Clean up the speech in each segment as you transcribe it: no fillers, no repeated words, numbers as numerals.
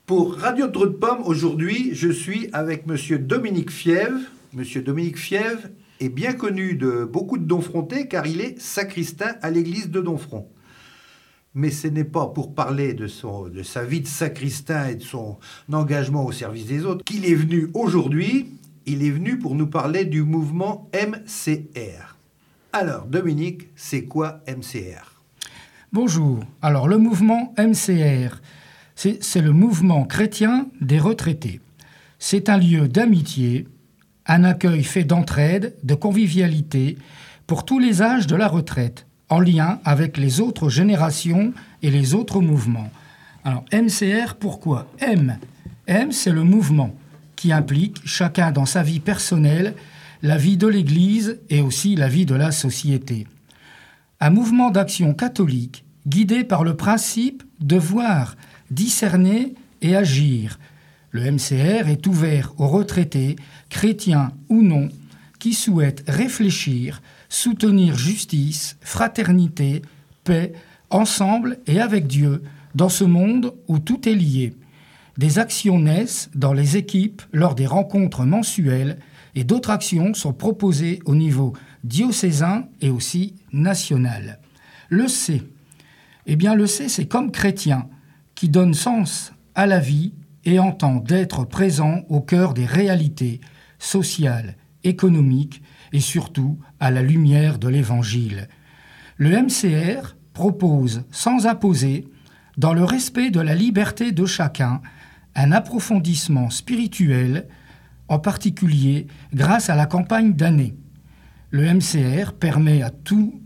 Pour Radio Trou de Pomme, aujourd'hui, je suis avec Monsieur Dominique Fièvre. Monsieur Dominique Fièvre est bien connu de beaucoup de Domfrontais car il est sacristain à l'église de Domfront. Mais ce n'est pas pour parler de sa vie de sacristain et de son engagement au service des autres qu'il est venu aujourd'hui. Il est venu pour nous parler du mouvement MCR. Alors, Dominique, c'est quoi MCR ? Bonjour. Alors, le mouvement MCR, c'est le mouvement chrétien des retraités. C'est un lieu d'amitié, un accueil fait d'entraide, de convivialité pour tous les âges de la retraite, en lien avec les autres générations et les autres mouvements. Alors, MCR, pourquoi ? M, c'est le mouvement qui implique, chacun dans sa vie personnelle, la vie de l'Église et aussi la vie de la société. Un mouvement d'action catholique guidé par le principe de voir, discerner et agir. Le MCR est ouvert aux retraités, chrétiens ou non, qui souhaitent réfléchir, soutenir justice, fraternité, paix, ensemble et avec Dieu, dans ce monde où tout est lié. Des actions naissent dans les équipes lors des rencontres mensuelles et d'autres actions sont proposées au niveau diocésain et aussi national. Le C. Le C, c'est comme chrétien qui donne sens à la vie et entend d'être présent au cœur des réalités sociales, économiques et surtout à la lumière de l'Évangile. Le MCR propose, sans imposer, dans le respect de la liberté de chacun, un approfondissement spirituel, en particulier grâce à la campagne d'année. Le MCR permet à tout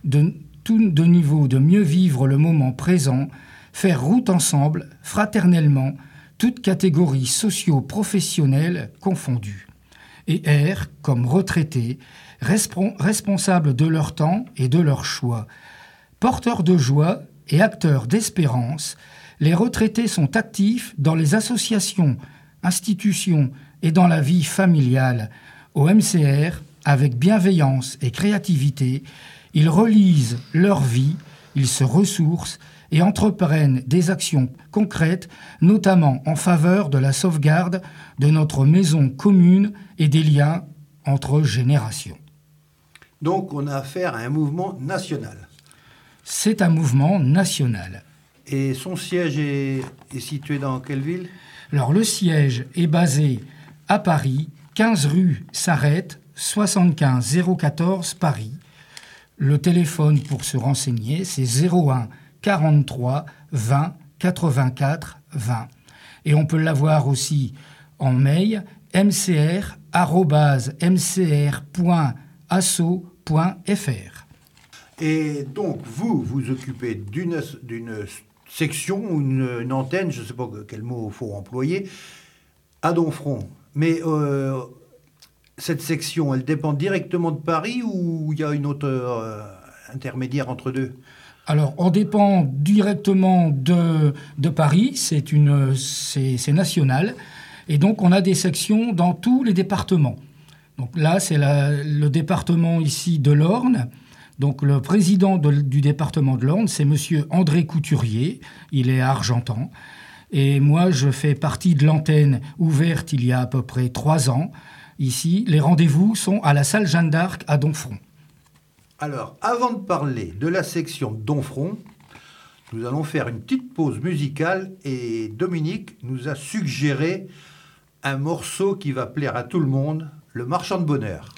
de niveau de mieux vivre le moment présent, faire route ensemble, fraternellement, toutes catégories socio-professionnelles confondues. Et R, comme retraités, responsables de leur temps et de leur choix. Porteurs de joie et acteurs d'espérance, les retraités sont actifs dans les associations, institutions et dans la vie familiale. Au MCR, avec bienveillance et créativité, ils relisent leur vie, ils se ressourcent et entreprennent des actions concrètes, notamment en faveur de la sauvegarde de notre maison commune et des liens entre générations. Donc on a affaire à un mouvement national. C'est un mouvement national. Et son siège est situé dans quelle ville ? Alors le siège est basé à Paris, 15 rue Sarrette, 75 014 Paris. Le téléphone pour se renseigner, c'est 01 43 20 84 20. Et on peut l'avoir aussi en mail mcr@mcr.asso.fr. Et donc, vous occupez d'une section ou une antenne, je ne sais pas quel mot il faut employer, à Domfront. Mais cette section, elle dépend directement de Paris ou il y a une autre intermédiaire entre deux ? Alors, on dépend directement de Paris, c'est national, et donc on a des sections dans tous les départements. Donc là, c'est le département ici de l'Orne. Donc le président du département de l'Orne, c'est monsieur André Couturier, il est à Argentan. Et moi, je fais partie de l'antenne ouverte il y a à peu près 3 ans. Ici, les rendez-vous sont à la salle Jeanne d'Arc à Domfront. Alors, avant de parler de la section Domfront, nous allons faire une petite pause musicale et Dominique nous a suggéré un morceau qui va plaire à tout le monde, Le Marchand de Bonheur.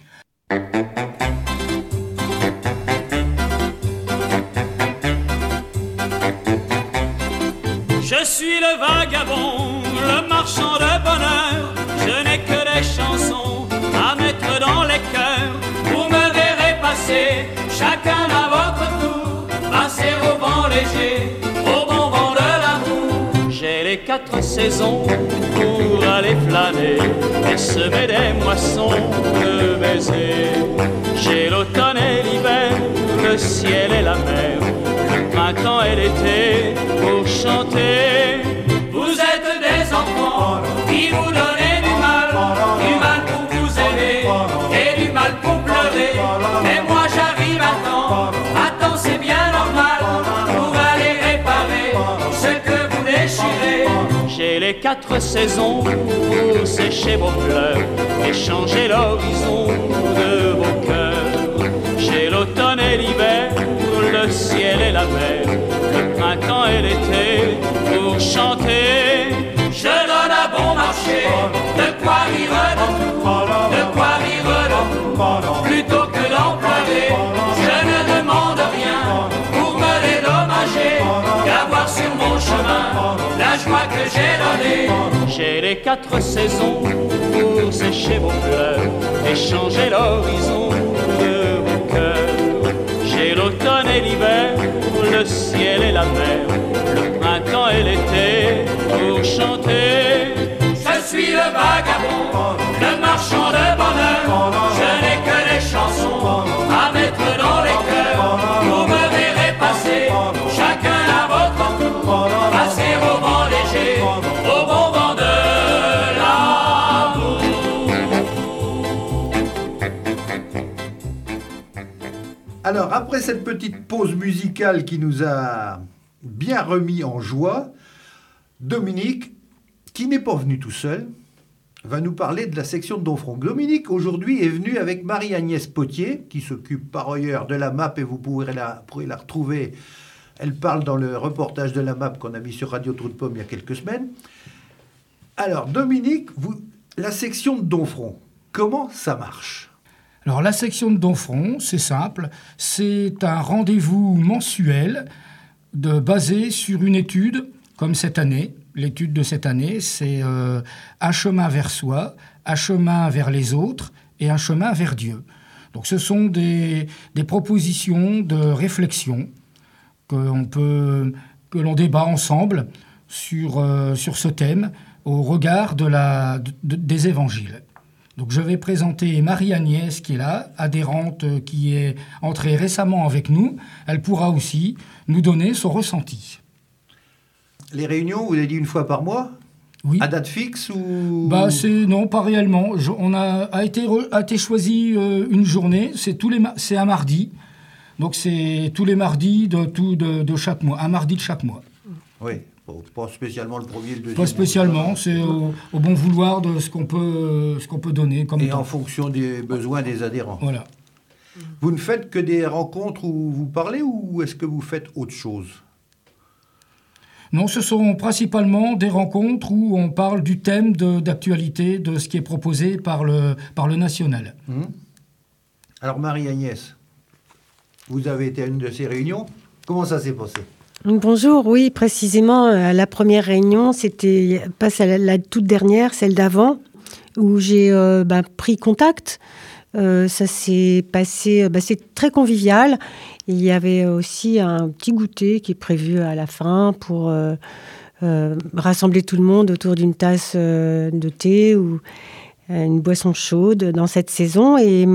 Je suis le vagabond, le marchand de bonheur. Je n'ai que des chansons à mettre dans les cœurs. Vous me verrez passer, chacun à votre tour, passer au vent léger, au bon vent de l'amour. J'ai les 4 saisons pour aller flâner et semer des moissons de baisers. J'ai l'automne et l'hiver, le ciel et la mer, le printemps et l'été pour chanter. Vous êtes des enfants qui vous donnez du mal pour vous aimer et du mal pour pleurer. Mais moi j'arrive à temps c'est bien normal pour aller réparer ce que vous déchirez. J'ai les 4 saisons pour sécher vos pleurs et changer l'horizon de vos cœurs. J'ai l'automne et l'hiver, le ciel et la mer, le printemps et l'été pour chanter. Je donne à bon marché de quoi rire de tout, de quoi rire de tout, plutôt que d'employer. Je ne demande rien pour me dédommager, qu'avoir sur mon chemin la joie que j'ai donnée. J'ai les 4 saisons pour sécher vos pleurs et changer l'horizon de vos cœurs. J'ai l'automne et l'hiver, le ciel et la mer, le printemps et l'été pour chanter. Je suis le vagabond, le marchand de bonheur. Je n'ai que des chansons à mettre dans les cœurs. Vous me verrez passer, chacun à votre tour, passer au vent léger, au bon vent de l'amour. Alors, après cette petite pause musicale qui nous a bien remis en joie, Dominique, qui n'est pas venu tout seul, va nous parler de la section de Domfront. Dominique, aujourd'hui, est venu avec Marie-Agnès Potier, qui s'occupe par ailleurs de la MAP, et vous pourrez la retrouver. Elle parle dans le reportage de la MAP qu'on a mis sur Radio Trou de Pomme il y a quelques semaines. Alors, Dominique, la section de Domfront, comment ça marche ? Alors, la section de Domfront, c'est simple. C'est un rendez-vous mensuel basé sur une étude, comme cette année. L'étude de cette année, c'est un chemin vers soi, un chemin vers les autres et un chemin vers Dieu. Donc, ce sont des propositions de réflexion que l'on débat ensemble sur ce thème au regard des évangiles. Donc, je vais présenter Marie-Agnès qui est là, adhérente, qui est entrée récemment avec nous. Elle pourra aussi nous donner son ressenti. Les réunions, vous avez dit une fois par mois ? Oui. À date fixe ou... Non, pas réellement. On a été choisi une journée, c'est un mardi. Donc c'est tous les mardis de chaque mois, un mardi de chaque mois. Oui, pas spécialement le premier et le deuxième. Pas spécialement, c'est au bon vouloir de ce qu'on peut donner comme et temps. En fonction des besoins des adhérents. Voilà. Vous ne faites que des rencontres où vous parlez ou est-ce que vous faites autre chose ? Non, ce sont principalement des rencontres où on parle du thème d'actualité de ce qui est proposé par le national. Alors Marie-Agnès, vous avez été à une de ces réunions. Comment ça s'est passé ? Bonjour, oui, précisément, la première réunion, c'était pas la toute dernière, celle d'avant, où j'ai pris contact. Ça s'est passé, c'est très convivial. Il y avait aussi un petit goûter qui est prévu à la fin pour rassembler tout le monde autour d'une tasse de thé ou une boisson chaude dans cette saison. Et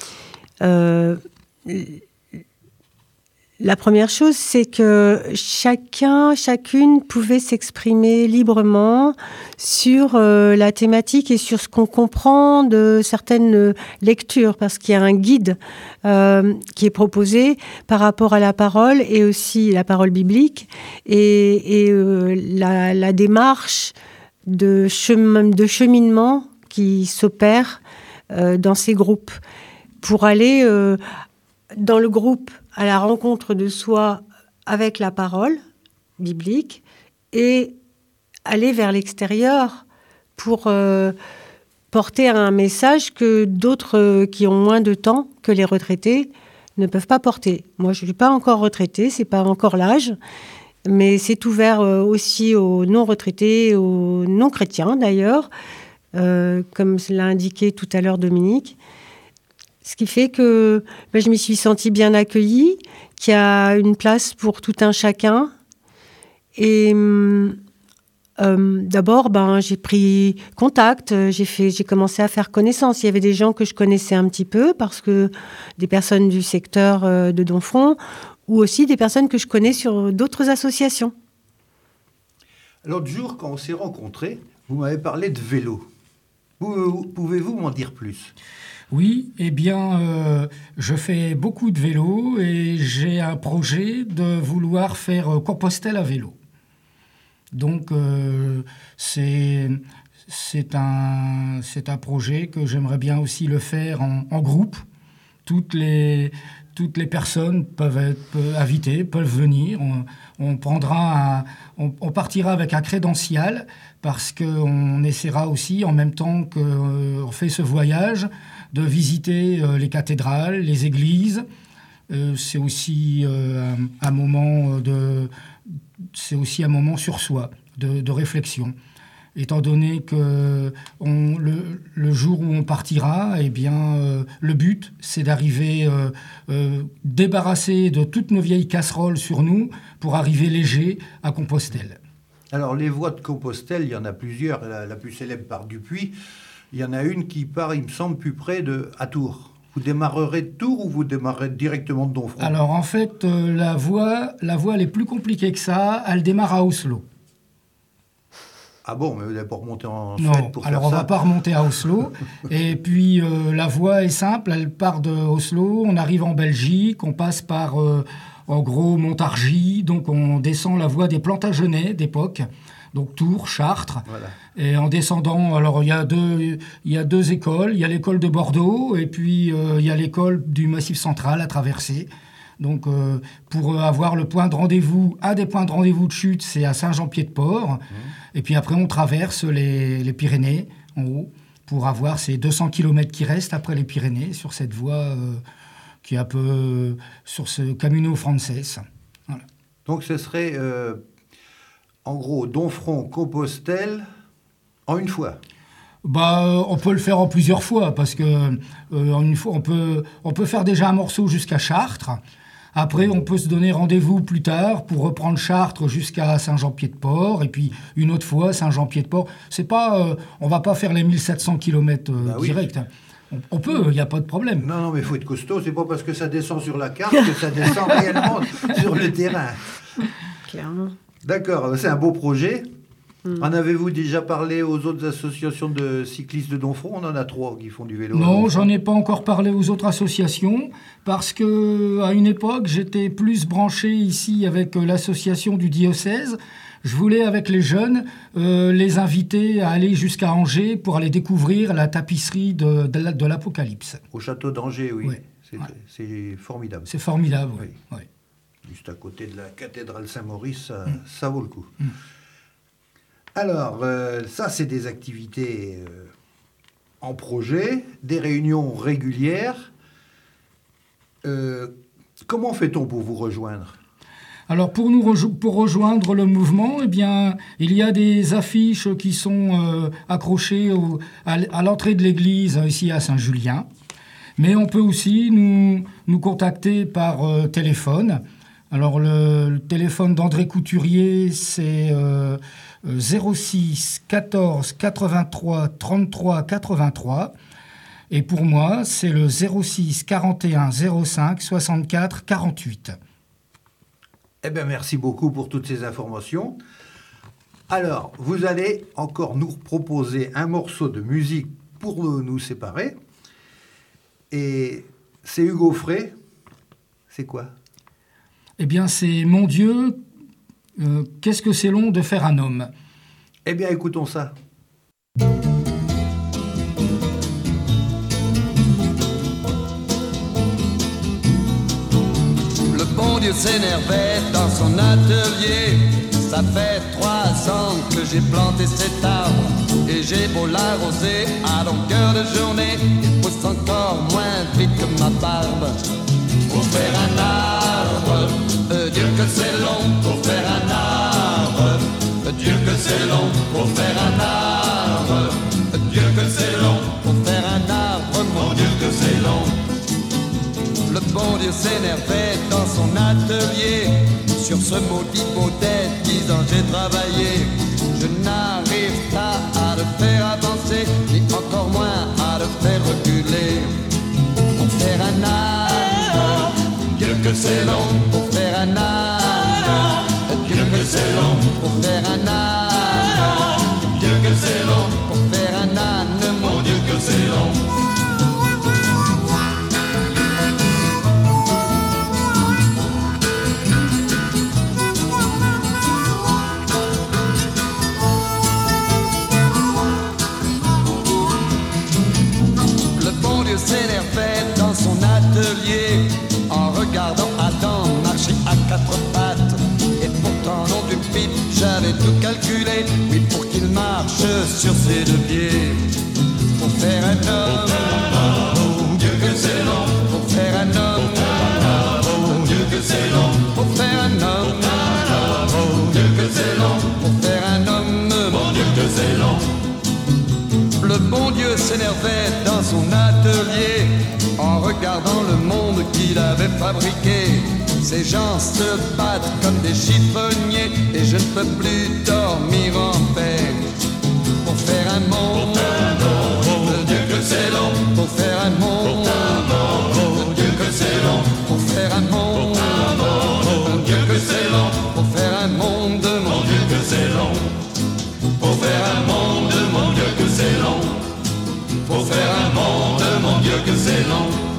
la première chose, c'est que chacune pouvait s'exprimer librement sur la thématique et sur ce qu'on comprend de certaines lectures, parce qu'il y a un guide qui est proposé par rapport à la parole et aussi la parole biblique et la démarche de cheminement qui s'opère dans ces groupes pour aller dans le groupe à la rencontre de soi avec la parole biblique et aller vers l'extérieur pour porter un message que d'autres qui ont moins de temps que les retraités ne peuvent pas porter. Moi, je ne suis pas encore retraitée, c'est pas encore l'âge, mais c'est ouvert aussi aux non-retraités, aux non-chrétiens d'ailleurs, comme l'a indiqué tout à l'heure Dominique. Ce qui fait que je m'y suis sentie bien accueillie, qu'il y a une place pour tout un chacun. Et d'abord, j'ai pris contact, j'ai commencé à faire connaissance. Il y avait des gens que je connaissais un petit peu, parce que des personnes du secteur de Domfront, ou aussi des personnes que je connais sur d'autres associations. L'autre jour, quand on s'est rencontrés, vous m'avez parlé de vélo. Pouvez-vous m'en dire plus ? Oui, je fais beaucoup de vélo et j'ai un projet de vouloir faire Compostelle à vélo. Donc c'est un projet que j'aimerais bien aussi le faire en groupe. Toutes les personnes peuvent être invitées, peuvent venir. On partira avec un crédential parce qu'on essaiera aussi, en même temps qu'on fait ce voyage, de visiter les cathédrales, les églises. C'est aussi un moment sur soi, de réflexion. Étant donné que le jour où on partira, eh bien, le but, c'est d'arriver débarrassé de toutes nos vieilles casseroles sur nous pour arriver léger à Compostelle. Alors, les voies de Compostelle, il y en a plusieurs. La plus célèbre part du Puy. Il y en a une qui part, il me semble, plus près à Tours. Vous démarrerez de Tours ou vous démarrerez directement de Domfront? Alors, en fait, la voie, elle est plus compliquée que ça. Elle démarre à Oslo. Ah bon, mais vous n'allez pas remonter en Suède pour faire ça? Alors on ne va pas remonter à Oslo. Et puis la voie est simple, elle part de Oslo, on arrive en Belgique, on passe par en gros Montargis, donc on descend la voie des Plantagenets d'époque, donc Tours, Chartres. Voilà. Et en descendant, alors il y a deux écoles, il y a l'école de Bordeaux et puis il y a l'école du Massif central à traverser. Donc, pour avoir le point de rendez-vous, un des points de rendez-vous de chute, c'est à Saint-Jean-Pied-de-Port. Et puis après, on traverse les Pyrénées, en haut, pour avoir ces 200 km qui restent après les Pyrénées, sur cette voie qui est un peu sur ce Camino Frances. Voilà. Donc, ce serait, en gros, Domfront-Compostelle en une fois? On peut le faire en plusieurs fois, parce que en une fois, on peut faire déjà un morceau jusqu'à Chartres. Après, on peut se donner rendez-vous plus tard pour reprendre Chartres jusqu'à Saint-Jean-Pied-de-Port, et puis une autre fois Saint-Jean-Pied-de-Port. C'est pas, on va pas faire les 1700 km direct. On peut, il n'y a pas de problème. Non, mais il faut être costaud. C'est pas parce que ça descend sur la carte que ça descend réellement sur le terrain. Clairement. D'accord, c'est un beau projet. En avez-vous déjà parlé aux autres associations de cyclistes de Domfront? On en a 3 qui font du vélo. Non, j'en ai pas encore parlé aux autres associations parce que à une époque, j'étais plus branché ici avec l'association du diocèse. Je voulais, avec les jeunes, les inviter à aller jusqu'à Angers pour aller découvrir la tapisserie de l'Apocalypse. Au château d'Angers, oui. Ouais. C'est formidable. C'est formidable, oui. Ouais. Juste à côté de la cathédrale Saint-Maurice, ça vaut le coup. Alors, ça, c'est des activités en projet, des réunions régulières. Comment fait-on pour vous rejoindre? Alors, pour rejoindre le mouvement, eh bien, il y a des affiches qui sont accrochées à l'entrée de l'église ici à Saint-Julien. Mais on peut aussi nous contacter par téléphone. Alors, le téléphone d'André Couturier, c'est 06 14 83 33 83. Et pour moi, c'est le 06 41 05 64 48. Eh bien, merci beaucoup pour toutes ces informations. Alors, vous allez encore nous proposer un morceau de musique pour nous séparer. Et c'est Hugo Frey. C'est quoi? Eh bien, c'est « Mon Dieu, qu'est-ce que c'est long de faire un homme ?» Eh bien, écoutons ça. Le bon Dieu s'énervait dans son atelier. Ça fait 3 ans que j'ai planté cet arbre et j'ai beau l'arroser à longueur de journée, il pousse encore moins vite que ma barbe. Pour faire un arbre, Dieu que c'est long. Pour faire un arbre, Dieu que c'est long. Pour faire un arbre, Dieu que c'est long. Pour faire un arbre, mon Dieu que c'est long. Le bon Dieu s'énervait dans son atelier sur ce maudit baudet, disant j'ai travaillé. Je n'arrive pas à le faire avancer, ni encore moins à le faire reculer. Pour faire un arbre, Dieu que c'est long. Pour faire un arbre, Dieu que c'est long. Pour faire un arbre, Dieu que c'est long. Pour faire un âne, mon Dieu que c'est long. marche sur ses deux pieds. Pour faire un homme, oh Dieu que c'est long. Pour faire un homme, oh Dieu que c'est long. Pour faire un homme, oh Dieu que c'est long. Pour faire un homme, mon Dieu que c'est long. Le bon Dieu s'énervait dans son atelier en regardant le monde qu'il avait fabriqué. Ces gens se battent comme des chiffonniers et je ne peux plus dormir en paix. Pour faire un monde, mon Dieu que c'est long. Pour faire un monde, mon Dieu que c'est long. Pour faire un monde, mon Dieu que c'est long. Pour faire un monde, mon Dieu que c'est long. Pour faire un monde, mon Dieu que c'est long. Pour faire un monde, mon Dieu que c'est long.